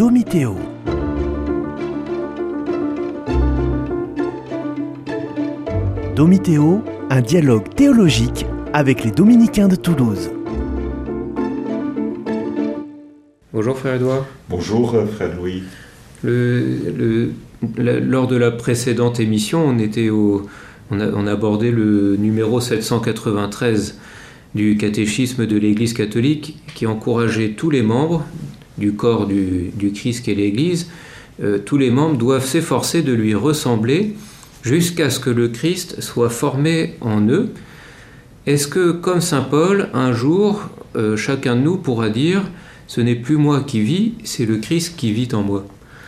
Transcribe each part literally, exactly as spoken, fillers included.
Domiteo. Domiteo, un dialogue théologique avec les Dominicains de Toulouse. Bonjour frère Edouard. Bonjour frère Louis. Le, le, la, lors de la précédente émission, on, était au, on, a, on a abordé le numéro sept cent quatre-vingt-treize du catéchisme de l'Église catholique qui encourageait tous les membres du corps du, du Christ qu'est l'Église, euh, tous les membres doivent s'efforcer de lui ressembler jusqu'à ce que le Christ soit formé en eux. Est-ce que, comme saint Paul, un jour, euh, chacun de nous pourra dire « Ce n'est plus moi qui vis, c'est le Christ qui vit en moi ».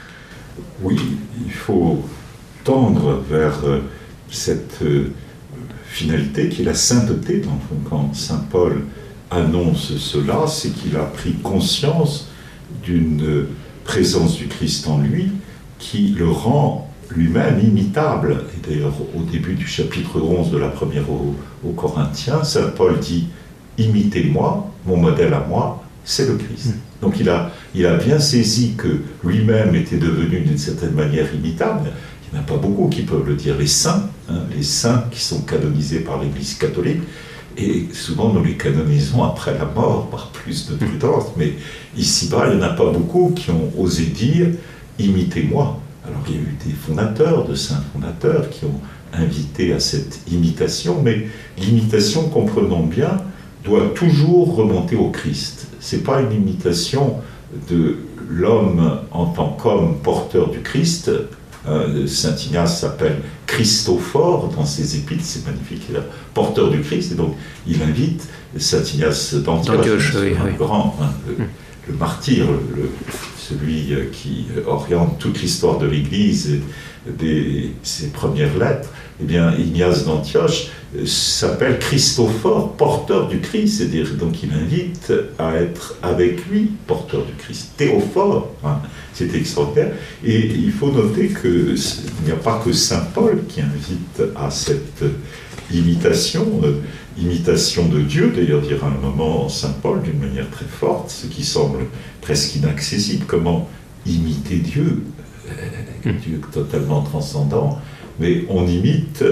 Oui, il faut tendre vers euh, cette euh, finalité qui est la sainteté. Donc, quand saint Paul annonce cela, c'est qu'il a pris conscience d'une euh, présence du Christ en lui qui le rend lui-même imitable. Et d'ailleurs, au début du chapitre onze de la première aux, aux Corinthiens, saint Paul dit « Imitez-moi, mon modèle à moi, c'est le Christ ». Donc il a, il a bien saisi que lui-même était devenu d'une certaine manière imitable. Il n'y en a pas beaucoup qui peuvent le dire. Les saints, hein, les saints qui sont canonisés par l'Église catholique, et souvent nous les canonisons après la mort par plus de prudence, mais ici-bas, il n'y en a pas beaucoup qui ont osé dire « Imitez-moi ». Alors il y a eu des fondateurs, de saints fondateurs qui ont invité à cette imitation, mais l'imitation, comprenons bien, doit toujours remonter au Christ. Ce n'est pas une imitation de l'homme en tant qu'homme porteur du Christ. Euh, Saint Ignace s'appelle Christophore dans ses épîtres, c'est magnifique, il est porteur du Christ, et donc il invite Saint Ignace d'Antioche, oui, un oui. grand, hein, le, mm. le martyr, le, le, celui qui oriente toute l'histoire de l'Église et ses premières lettres. Eh bien, Ignace d'Antioche s'appelle Christophore, porteur du Christ, c'est-à-dire donc il invite à être avec lui porteur du Christ. Théophore, hein, c'est extraordinaire. Et il faut noter qu'il n'y a pas que saint Paul qui invite à cette imitation, euh, imitation de Dieu. D'ailleurs, dira un moment saint Paul d'une manière très forte, ce qui semble presque inaccessible. Comment imiter Dieu, euh, Dieu totalement transcendant, mais on imite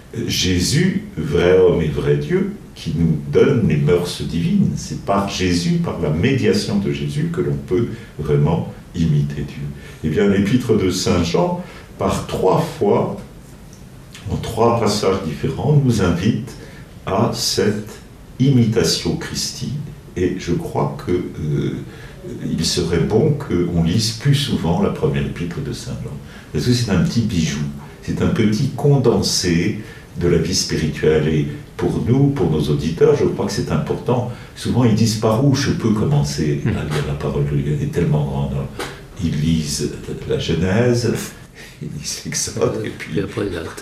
Jésus, vrai homme et vrai Dieu, qui nous donne les mœurs divines. C'est par Jésus, par la médiation de Jésus, que l'on peut vraiment imiter Dieu. Eh bien, l'épître de saint Jean, par trois fois, en trois passages différents, nous invite à cette imitation Christi. Et je crois que euh, il serait bon qu'on lise plus souvent la première épître de saint Jean. Parce que c'est un petit bijou. C'est un petit condensé de la vie spirituelle. Et pour nous, pour nos auditeurs, je crois que c'est important. Souvent, ils disent par où je peux commencer à lire la parole de Dieu. Elle est tellement grande. Alors, ils lisent la Genèse, ils lisent l'Exode, et puis après,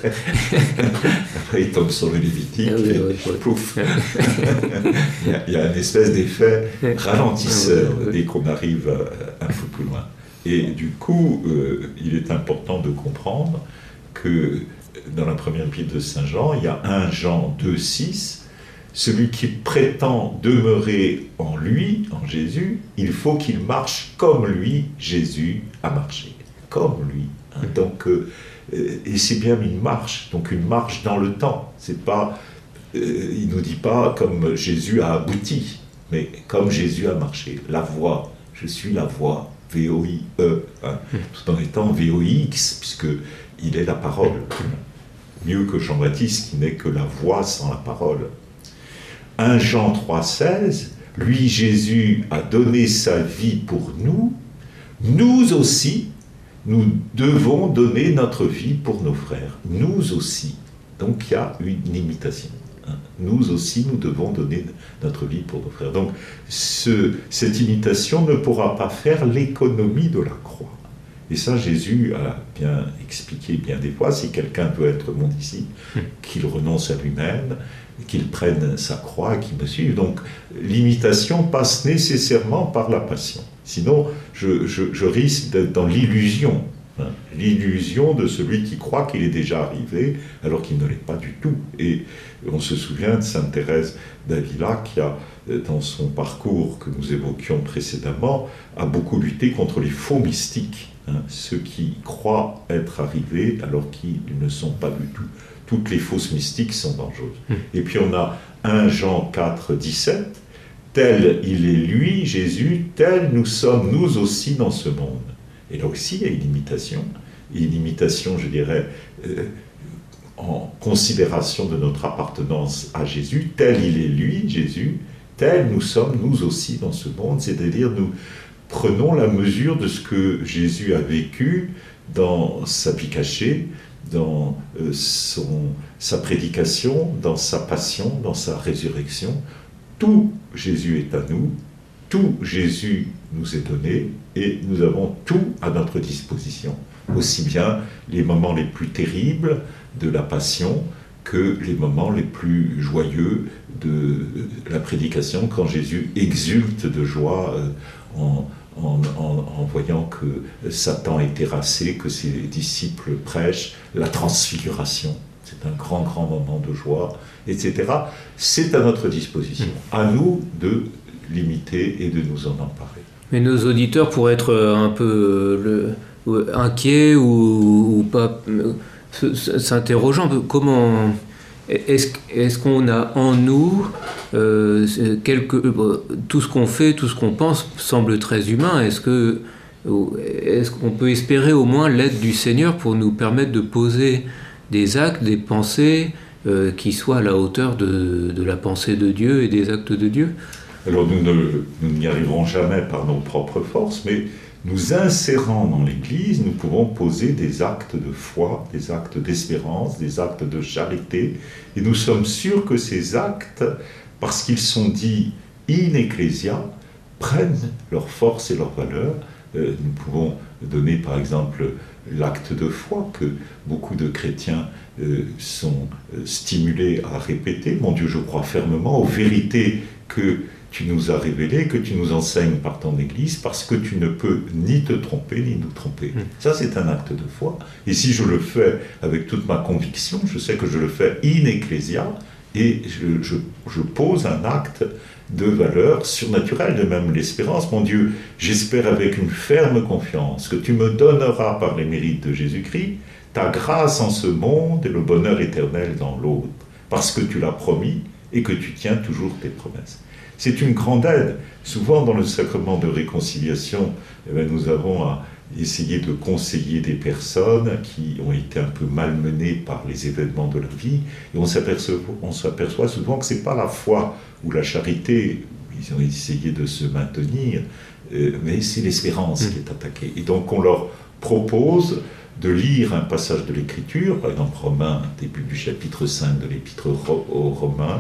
après ils tombent sur le Lévitique, ah oui, et oui, oui. pouf. il, y a, il y a une espèce d'effet ralentisseur oui, oui. dès qu'on arrive un peu plus loin. Et du coup, euh, il est important de comprendre que dans la première épître de saint Jean, il y a un Jean deux, six, celui qui prétend demeurer en lui, en Jésus, il faut qu'il marche comme lui, Jésus, a marché. Comme lui. Hein. Donc, euh, et c'est bien une marche, donc une marche dans le temps. C'est pas, euh, il ne nous dit pas comme Jésus a abouti, mais comme Jésus a marché. La voie, je suis la voie. V O I E, hein, tout en étant V O I X, puisqu'il est la parole. Mieux que Jean-Baptiste, qui n'est que la voix sans la parole. un Jean trois, seize, lui, Jésus, a donné sa vie pour nous, nous aussi, nous devons donner notre vie pour nos frères. Nous aussi. Donc, il y a une imitation. Nous aussi, nous devons donner notre vie pour nos frères. Donc, ce, cette imitation ne pourra pas faire l'économie de la croix. Et ça, Jésus a bien expliqué bien des fois, si quelqu'un veut être mon disciple, qu'il renonce à lui-même, qu'il prenne sa croix et qu'il me suive. Donc, l'imitation passe nécessairement par la passion. Sinon, je, je, je risque d'être dans l'illusion. Hein, l'illusion de celui qui croit qu'il est déjà arrivé, alors qu'il ne l'est pas du tout. Et on se souvient de sainte Thérèse d'Avila qui a dans son parcours que nous évoquions précédemment, a beaucoup lutté contre les faux mystiques, hein, ceux qui croient être arrivés alors qu'ils ne sont pas du tout. Toutes les fausses mystiques sont dangereuses. Mmh. Et puis on a premier Jean quatre, dix-sept, tel il est lui, Jésus, tel nous sommes nous aussi dans ce monde. Et là aussi il y a une imitation, une imitation, je dirais, euh, en considération de notre appartenance à Jésus, tel il est lui, Jésus, tel nous sommes nous aussi dans ce monde, c'est-à-dire nous prenons la mesure de ce que Jésus a vécu dans sa vie cachée, dans euh, son, sa prédication, dans sa passion, dans sa résurrection. Tout Jésus est à nous, tout Jésus nous est donné, et nous avons tout à notre disposition, aussi bien les moments les plus terribles de la passion que les moments les plus joyeux de la prédication, quand Jésus exulte de joie euh, en, en, en, en voyant que Satan est terrassé, que ses disciples prêchent, la transfiguration. C'est un grand, grand moment de joie, et cetera. C'est à notre disposition. À nous de l'imiter et de nous en emparer. Mais nos auditeurs pourraient être un peu le, inquiets ou, ou pas, s'interrogeant. Comment est-ce, est-ce qu'on a en nous euh, quelque, tout ce qu'on fait, tout ce qu'on pense semble très humain. Est-ce que est-ce qu'on peut espérer au moins l'aide du Seigneur pour nous permettre de poser des actes, des pensées euh, qui soient à la hauteur de, de la pensée de Dieu et des actes de Dieu? Alors nous, ne, nous n'y arriverons jamais par nos propres forces, mais nous insérant dans l'Église, nous pouvons poser des actes de foi, des actes d'espérance, des actes de charité, et nous sommes sûrs que ces actes, parce qu'ils sont dits in ecclesia, prennent leur force et leur valeur. Euh, nous pouvons donner par exemple l'acte de foi que beaucoup de chrétiens euh, sont euh, stimulés à répéter. Mon Dieu, je crois fermement aux vérités que tu nous as révélées, que tu nous enseignes par ton Église, parce que tu ne peux ni te tromper, ni nous tromper. Mmh. Ça, c'est un acte de foi. Et si je le fais avec toute ma conviction, je sais que je le fais in ecclesia, et je, je, je pose un acte de valeur surnaturelle, de même l'espérance. Mon Dieu, j'espère avec une ferme confiance que tu me donneras par les mérites de Jésus-Christ ta grâce en ce monde et le bonheur éternel dans l'autre, parce que tu l'as promis et que tu tiens toujours tes promesses. C'est une grande aide. Souvent dans le sacrement de réconciliation, eh bien, nous avons à essayer de conseiller des personnes qui ont été un peu malmenées par les événements de la vie, et on s'aperçoit, on s'aperçoit souvent que ce n'est pas la foi ou la charité, ils ont essayé de se maintenir, euh, mais c'est l'espérance mmh. qui est attaquée. Et donc on leur propose de lire un passage de l'Écriture, par exemple Romains, début du chapitre cinq de l'Épître aux Romains,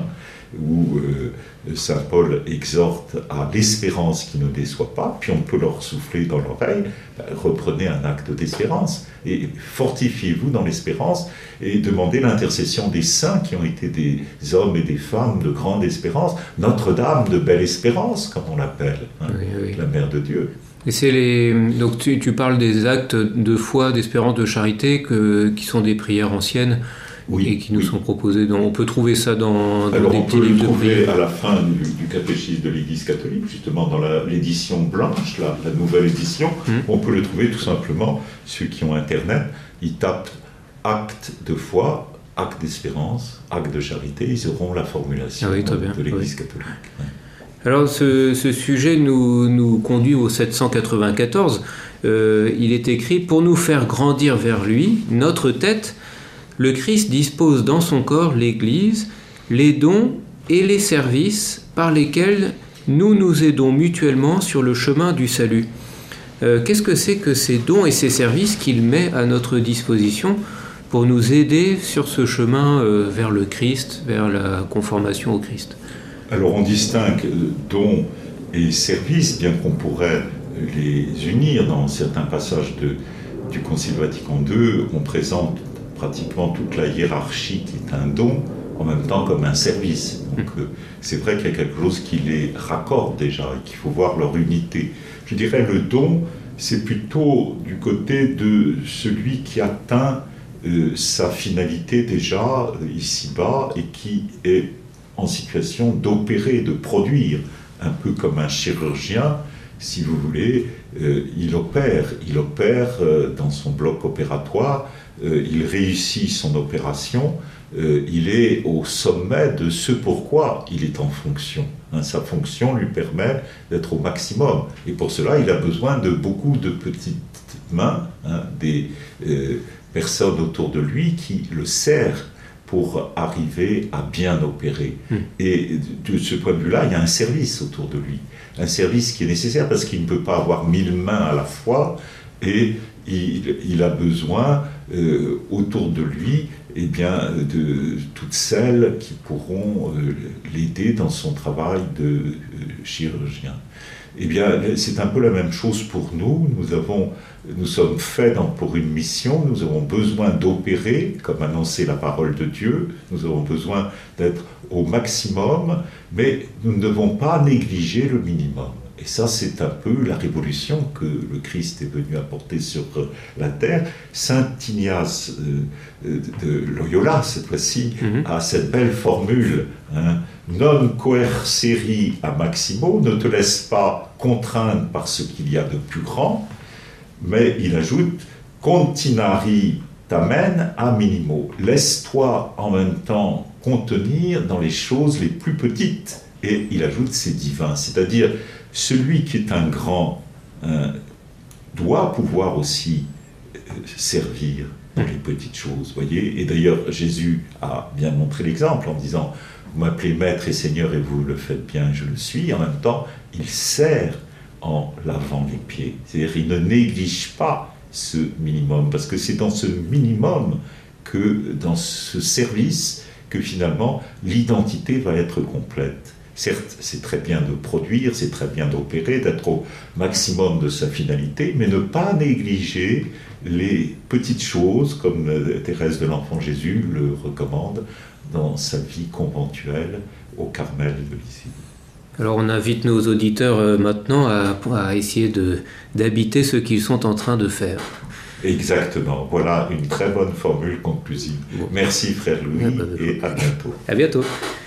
où euh, saint Paul exhorte à l'espérance qui ne déçoit pas, puis on peut leur souffler dans l'oreille, ben, reprenez un acte d'espérance, et fortifiez-vous dans l'espérance, et demandez l'intercession des saints qui ont été des hommes et des femmes de grande espérance, Notre-Dame de belle espérance, comme on l'appelle, hein, oui, oui. La Mère de Dieu. Et c'est les... Donc tu, tu parles des actes de foi, d'espérance, de charité, que, qui sont des prières anciennes, oui, et qui nous oui. sont proposés. Donc on peut trouver ça dans, dans Alors des on petits peut livres le trouver de prière. À la fin du, du catéchisme de l'Église catholique, justement dans la, l'édition blanche, la, la nouvelle édition. Hum. On peut le trouver tout simplement, ceux qui ont Internet, ils tapent acte de foi, acte d'espérance, acte de charité, ils auront la formulation ah oui, de l'Église oui. catholique. Ouais. Alors ce, ce sujet nous, nous conduit au sept cent quatre-vingt-quatorze. Euh, il est écrit « Pour nous faire grandir vers lui, notre tête, le Christ dispose dans son corps l'Église, les dons et les services par lesquels nous nous aidons mutuellement sur le chemin du salut. Euh, qu'est-ce que c'est que ces dons et ces services qu'il met à notre disposition pour nous aider sur ce chemin euh, vers le Christ, vers la conformation au Christ ? Alors on distingue dons et services, bien qu'on pourrait les unir dans certains passages de, du Concile Vatican deux, on présente pratiquement toute la hiérarchie qui est un don, en même temps comme un service. Donc euh, c'est vrai qu'il y a quelque chose qui les raccorde déjà et qu'il faut voir leur unité. Je dirais le don, c'est plutôt du côté de celui qui atteint euh, sa finalité déjà euh, ici-bas et qui est en situation d'opérer, de produire, un peu comme un chirurgien, si vous voulez, euh, il opère, il opère euh, dans son bloc opératoire, euh, il réussit son opération, euh, il est au sommet de ce pourquoi il est en fonction. Hein, sa fonction lui permet d'être au maximum. Et pour cela, il a besoin de beaucoup de petites mains, hein, des euh, personnes autour de lui qui le serrent pour arriver à bien opérer. Mmh. Et de ce point de vue-là, il y a un service autour de lui. Un service qui est nécessaire parce qu'il ne peut pas avoir mille mains à la fois et il, il a besoin euh, autour de lui eh bien, de toutes celles qui pourront euh, l'aider dans son travail de euh, chirurgien. Eh bien, c'est un peu la même chose pour nous. Nous, avons, nous sommes faits dans, pour une mission, nous avons besoin d'opérer, comme annoncer la parole de Dieu, nous avons besoin d'être au maximum, mais nous ne devons pas négliger le minimum. Et ça, c'est un peu la révolution que le Christ est venu apporter sur la terre. Saint Ignace euh, de Loyola, cette fois-ci, mm-hmm. a cette belle formule, hein, non coerceri a maximo, ne te laisse pas contraindre par ce qu'il y a de plus grand, mais il ajoute continari tamen a minimo, laisse-toi en même temps contenir dans les choses les plus petites. Et il ajoute c'est divin, c'est-à-dire celui qui est un grand hein, doit pouvoir aussi euh, servir dans les petites choses, voyez. Et d'ailleurs, Jésus a bien montré l'exemple en disant « Vous m'appelez Maître et Seigneur et vous le faites bien, je le suis ». En même temps, il sert en lavant les pieds. C'est-à-dire il ne néglige pas ce minimum, parce que c'est dans ce minimum que, dans ce service, que finalement l'identité va être complète. Certes, c'est très bien de produire, c'est très bien d'opérer, d'être au maximum de sa finalité, mais ne pas négliger les petites choses, comme Thérèse de l'Enfant Jésus le recommande dans sa vie conventuelle au Carmel de Lisieux. Alors on invite nos auditeurs euh, maintenant à, à essayer de, d'habiter ce qu'ils sont en train de faire. Exactement, voilà une très bonne formule conclusive. Bon. Merci frère Louis, ah bah, et à bientôt. À bientôt.